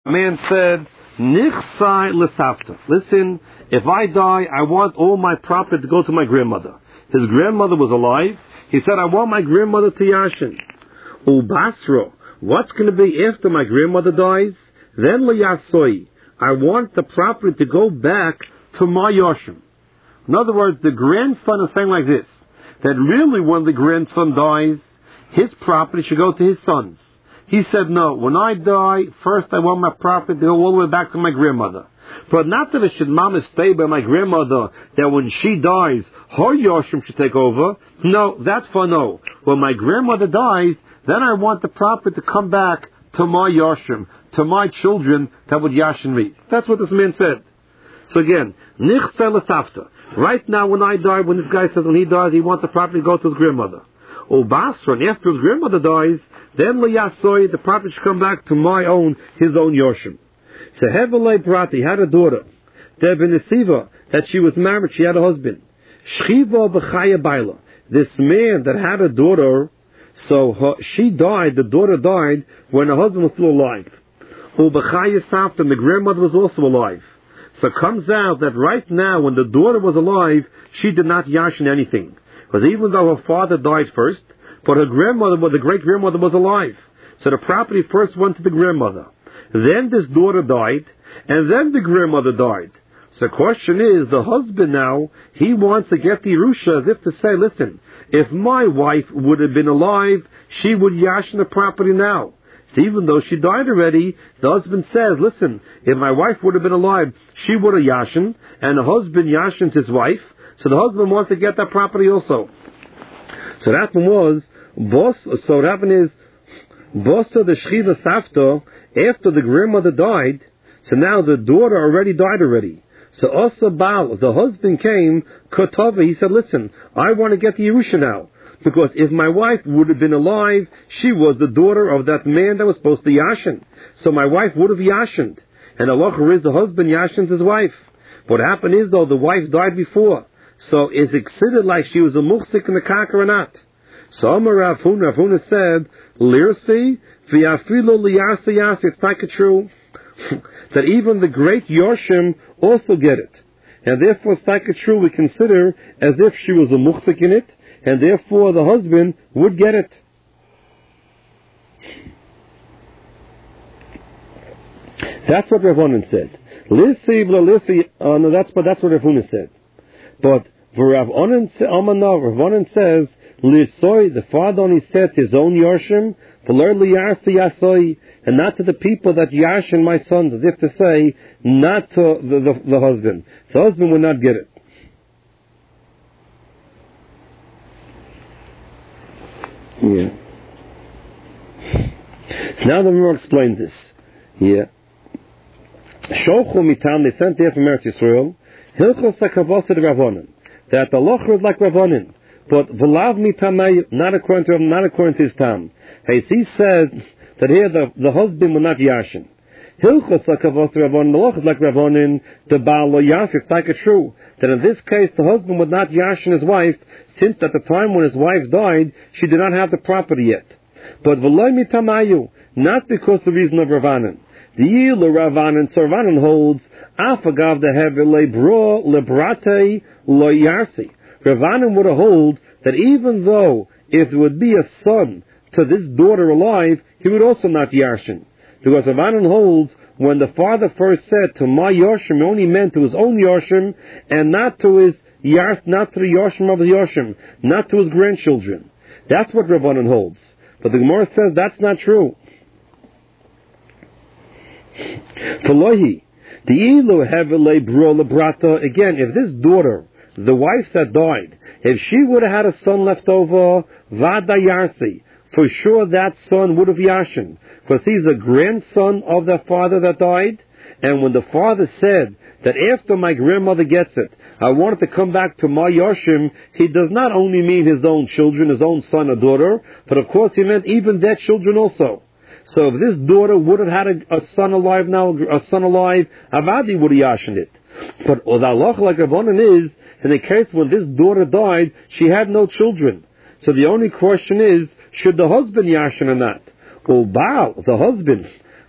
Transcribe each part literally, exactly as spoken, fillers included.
A man said, Nichsai l'savta. Listen, if I die, I want all my property to go to my grandmother. His grandmother was alive. He said, I want my grandmother to yashin. Ubasro, what's going to be after my grandmother dies? Then l'yasoi, I want the property to go back to my yashim. In other words, the grandson is saying like this, that really when the grandson dies, his property should go to his sons. He said, no, when I die, first I want my property to go all the way back to my grandmother. But not that it should mama stay by my grandmother, that when she dies, her yashim should take over. No, that's for no. When my grandmother dies, then I want the property to come back to my yashim, to my children that would yashin me. That's what this man said. So again, nichsei l'savta. Right now when I die, when this guy says when he dies, he wants the property to go to his grandmother. Ubasra, and after his grandmother dies, then l'yasoi, the property should come back to my own, his own yashim. So Hevelei Prati had a daughter, Debenesiva, that she was married, she had a husband. Shchiva b'chaya baila. This man that had a daughter, so her, she died, the daughter died, when her husband was still alive. Ub'chaya savta, and the grandmother was also alive. So it comes out that right now, when the daughter was alive, she did not yashin anything. Because even though her father died first, but her grandmother, well, the great-grandmother was alive. So the property first went to the grandmother. Then this daughter died, and then the grandmother died. So the question is, the husband now, he wants to get the Yerusha as if to say, listen, if my wife would have been alive, she would yashin the property now. So even though she died already, the husband says, listen, if my wife would have been alive, she would have yashin, and the husband yashins his wife, so the husband wants to get that property also. So that one was, boss, so what happened is, bossa the shchiva savta, after the grandmother died, so now the daughter already died already. So also Baal, the husband came, Kotava, he said, listen, I want to get the Yerusha now. Because if my wife would have been alive, she was the daughter of that man that was supposed to yashin. So my wife would have yashined. And Allah is the husband yashins his wife. What happened is though, the wife died before. So is it considered like she was a muhsik in the kaka or not? So Amar Rav Huna, Rav Huna said, Lirsi, v'afilu liyasa yasa, it's not true. That even the great Yoshim also get it. And therefore it's not true, we consider as if she was a muhsik in it, and therefore the husband would get it. That's what Rav Huna said. Lirsi, v'lirsi, uh, no, that's, but that's what Rav Huna said. But for Rav Onan, Rav Onan says, Lisoy, the father only said his own Yoshim, and not to the people that Yashin my sons, as if to say, not to the, the, the husband. The husband would not get it. Yeah. So now the Gemara explains this. Yeah. Shochu mitam, they sent there from Eretz Yisrael, Hilchos HaKavos to Rav Onan, that the Locher is like Rav Onan, but V'lav mitamay, not according to him, not according to his tam. He says that here the, the husband will not yashin. Hilchos HaKavos to Rav Onan, the Locher is like Rav Onan, the Baal lo yashin. It's like it's true that in this case the husband would not yashin his wife, since at the time when his wife died, she did not have the property yet. But V'loi mitamayu, not because of the reason of Rav Onan. The Yilu Ravanan, so Ravanan holds, Afagav the Hevel Lebro Lebrate Lo Yarsi. Ravanan would hold that even though if there would be a son to this daughter alive, he would also not Yarshin. Because Ravanan holds, when the father first said to my Yoshim, he only meant to his own Yoshim, and not to his Yars, not to the Yoshim of the Yoshim, not to his grandchildren. That's what Ravanan holds. But the Gemara says that's not true. Again, if this daughter, the wife that died, if she would have had a son left over, Vada Yarsi, for sure that son would have yashin, because he's a grandson of the father that died. And when the father said that after my grandmother gets it, I want it to come back to my Yoshim, he does not only mean his own children, his own son or daughter, but of course he meant even their children also. So if this daughter would have had a, a son alive now, a son alive, Avadi would have yashin it. But the halacha like Rav Onan is, in the case when this daughter died, she had no children. So the only question is, should the husband yashin or not? Well, Baal, the husband,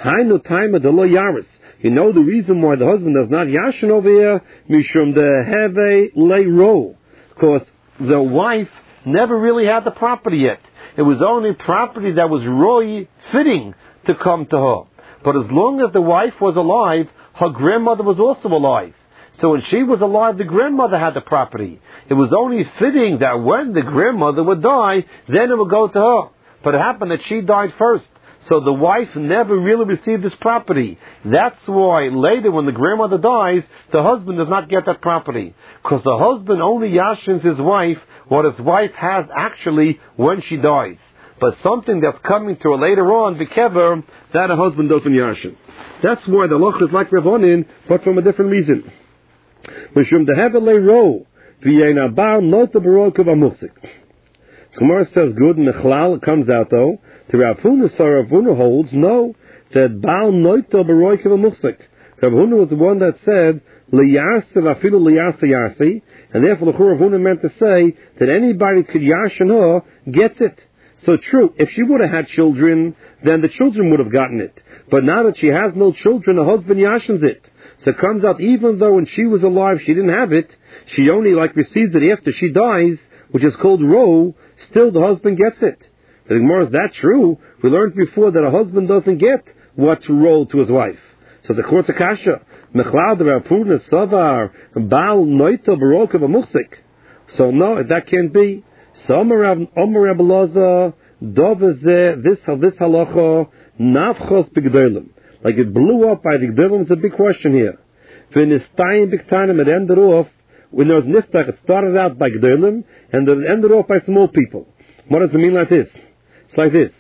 Hainu time of the lo yaris. You know the reason why the husband does not yashin over here? Mishum the heve le ro. Because the wife never really had the property yet. It was only property that was roy fitting to come to her. But as long as the wife was alive, her grandmother was also alive. So when she was alive, the grandmother had the property. It was only fitting that when the grandmother would die, then it would go to her. But it happened that she died first. So the wife never really received this property. That's why later when the grandmother dies, the husband does not get that property. Because the husband only yashins his wife what his wife has actually when she dies. But something that's coming to her later on, Bikever, that a husband doesn't yashin. That's why the loch is like Ravonin, but from a different reason. Mishum the heavenly row, v'yena bar not the baroque of a musik. Gemara says good, Mechlal comes out though, to Rav Huna, so Rav Huna holds, no, that Baal Noito Baroik of a Musik. Rav Huna was the one that said, Liyasa Vafilu Liyasa Yasi, and therefore Rav Huna meant to say that anybody could yashin her gets it. So true, if she would have had children, then the children would have gotten it. But now that she has no children, the husband yashins it. So it comes out, even though when she was alive she didn't have it, she only like receives it after she dies, which is called ro, still the husband gets it. The Gemara, is that true? We learned before that a husband doesn't get what's rolled to his wife. So the court's a kasha. Mechlad Rapuna Savar Baal Noita Baroka Musik. So no, that can't be. So Omer Rabbi Loza Doveze this this halacha Nafchos Bigdolim. Like it blew up by the Gdolim. It's a big question here. V'nistayim Bigtanim, it ended off when there was Niftach. It started out by Gdolim and it ended off by small people. What does it mean like this? It's like this.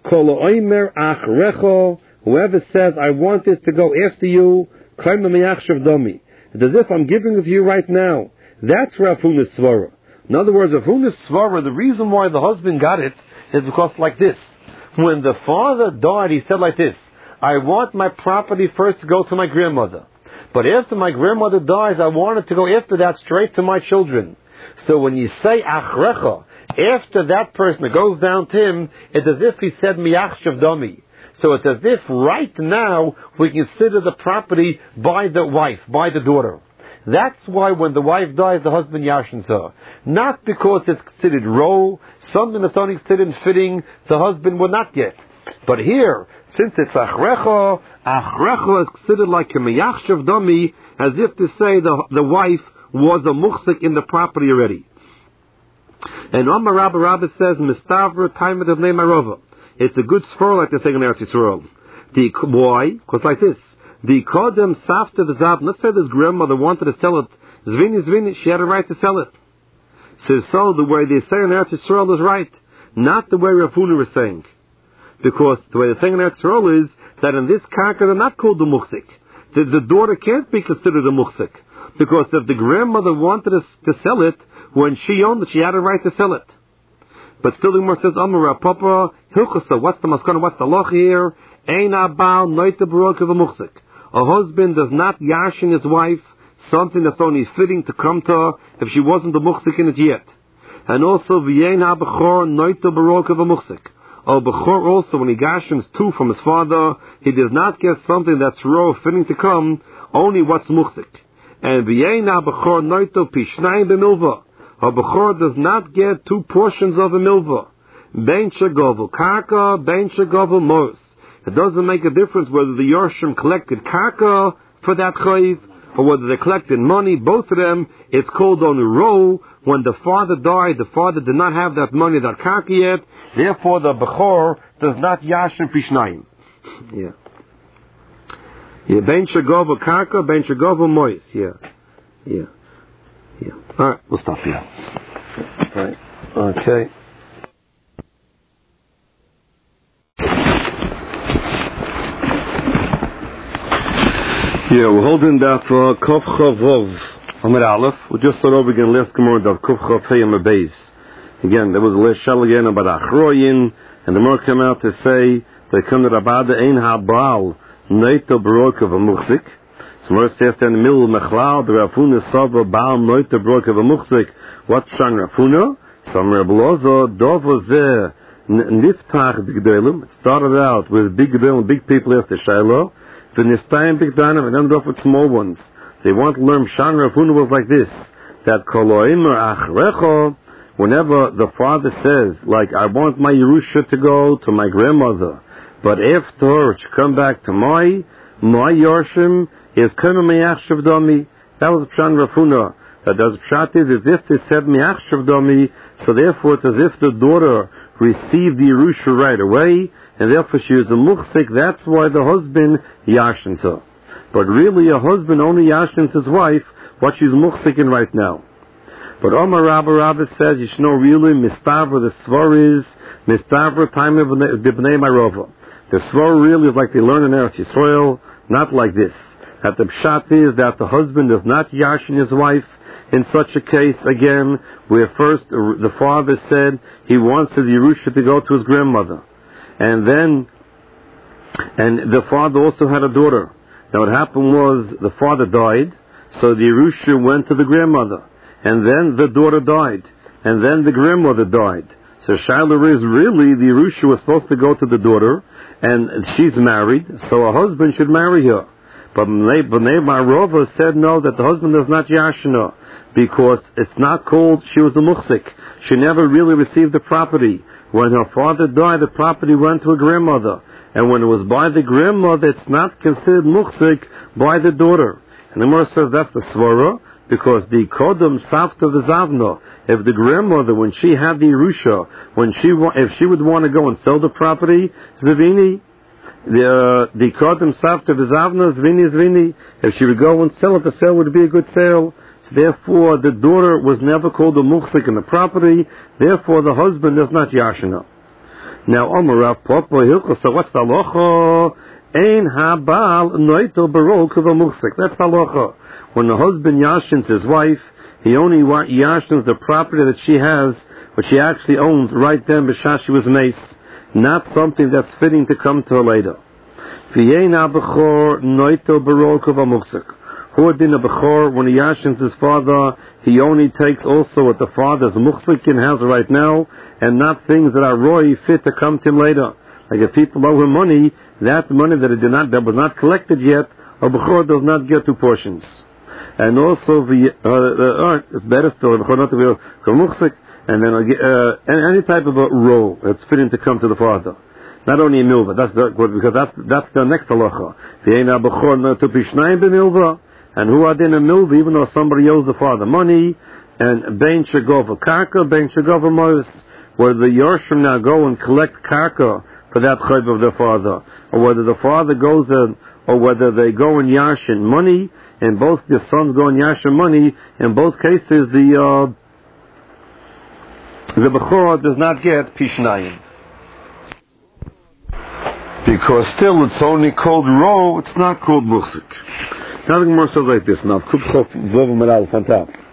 Whoever says, I want this to go after you, it's as if I'm giving it to you right now. That's Rav Huna's svara. In other words, Rav Huna's svara, the reason why the husband got it is because like this. When the father died, he said like this, I want my property first to go to my grandmother. But after my grandmother dies, I want it to go after that straight to my children. So when you say achrecha, after that person, it goes down to him, it's as if he said miyachshav dami. So it's as if right now we consider the property by the wife, by the daughter. That's why when the wife dies, the husband yashins her. Not because it's considered ro, something that's only considered fitting, the husband will not get. But here, since it's achrecha, achrecha is considered like a miyachshav dami, as if to say the, the wife was a muchsik in the property already. And Omar Rabba Rabba says, Mistavra Taimet of Neymarova. It's a good sfor like they say in Eretz Yisrael. The, why? Because like this. The Kodem Safta V'Zav, let's say this grandmother wanted to sell it. Zvini Zvini, she had a right to sell it. So, so the way they say in Eretz Yisrael is right. Not the way Rav Huna is saying. Because the way they say in Eretz Yisrael is that in this karka they're not called the muchsik. The, the daughter can't be considered a muchsik. Because if the grandmother wanted to, to sell it, when she owned it, she had a right to sell it. But still the Gemara says, Amar Papa, Hilchasa, what's the maskana, what's the loch here? Eina Baal Noita Baroka V'Muchsik. A husband does not yashin his wife something that's only fitting to come to her if she wasn't a muchsik in it yet. And also, V'yeina Bechor Noita Baroka V'Muchsik. A Bechor also, when he yashins two from his father, he does not get something that's raw fitting to come, only what's muchsik. And V'yeina Bechor Noita Pishnayim B'Milva. A Bechor does not get two portions of a milva. Ben Shagovel Karka, Ben Shagovel Mos. It doesn't make a difference whether the Yorshim collected Karka for that chayiv, or whether they collected money, both of them, it's called on a row. When the father died, the father did not have that money, that Karka yet, therefore the Bechor does not Yashim Pishnayim. Yeah. Yeah, Ben Shagovel Karka, Ben Shagovel Mos. Yeah. Yeah. Yeah. All right, we'll stop here. All right. Okay. Yeah, we're holding that for Kuf Chavov Amid Aleph. We just start over again last Gemara that Kuf Chav Hey Amid Beis. Again, there was a last shell again about Achroyin, and the more came out to say they come to Rabada Ein HaBaal Neito Baroka V'Muchsik. So Mor says in the middle of Mechlal, the Rav Huna Sava Baal Noita Baroka V'Muchsik. What's Shang Rav Huna? So Rabbi Loza Dova Zeh Niftach b'gdolim. It started out with big gedolim, big people as the Shiloh. The Nistayim b'gdanim, and ended off with small ones. They want to learn Shan Rav Huna was like this, that koloim achrecho, whenever the father says, like, I want my Yerusha to go to my grandmother, but after it should come back to my, my Yorshim, is kama meyachshav domi. That was Shan Rav Huna. That does pshat is as if they said meyachshav domi, so therefore it's as if the daughter received the Yerusha right away, and therefore she is a muchsik. That's why the husband yashins her. But really, a husband only yashins his wife what she's muchsikin right now. But Omar Rabba Rabba says you should know really mistavra the svar is mistavra time of the bnei marova. The svar really is like they learn in Eretz Yisrael, not like this. That the pshat is that the husband does not yashin his wife in such a case again, where first the father said he wants his Yerusha to go to his grandmother, and then and the father also had a daughter. Now what happened was the father died, so the Yerusha went to the grandmother, and then the daughter died, and then the grandmother died. So Shiloh is really the Yerusha was supposed to go to the daughter, and she's married, so a husband should marry her. But Bnei Marova said no, that the husband is not Yashina, because it's not called, she was a muchsik. She never really received the property. When her father died, the property went to her grandmother. And when it was by the grandmother, it's not considered muchsik by the daughter. And the Gemara says that's the svara, because the kodam savta v'zavna, if the grandmother, when she had the Yerusha, when she if she would want to go and sell the property, Zvini, the uh, the kodam savta v'zavna, Zvini, Zvini, if she would go and sell it, the sale would be a good sale. So therefore, the daughter was never called a muchsik in the property. Therefore, the husband is not yashina. Now, Omar Rav Papa Hilchos, so what's the halacha? Ein habal noito barol kuva muchsik. That's the halacha. When the husband yashins his wife, he only yashins the property that she has, which she actually owns right then, b'shah she was mace, not something that's fitting to come to her later. V'yein ha-bechor noito barol kuva muchsik. Huadin ha-bechor, when he yashins his father, he only takes also what the father's muchsikin has right now, and not things that are roy fit to come to him later. Like if people owe him money, that money that it did not that was not collected yet, a bechor does not get two portions. And also the uh, uh, uh, it's better still a bechor not to be a muchsik, and then uh, any type of a row that's fitting to come to the father. Not only a milva, that's the, because that's that's the next halacha. The ein bechor to be shnayim b'milva. And who are in a milva, even though somebody owes the father money, and bein shegova karka, bein shegova mois, where the Yorshim now go and collect karka for that chayv of their father, or whether the father goes in, or whether they go and yashin money, and both the sons go and yashin money. In both cases, the uh, the bechor does not get pishnayim, because still it's only called ro, it's not called muchsik. Now the Gemara says like this. Now, Kuf Chof Vov Meral on top.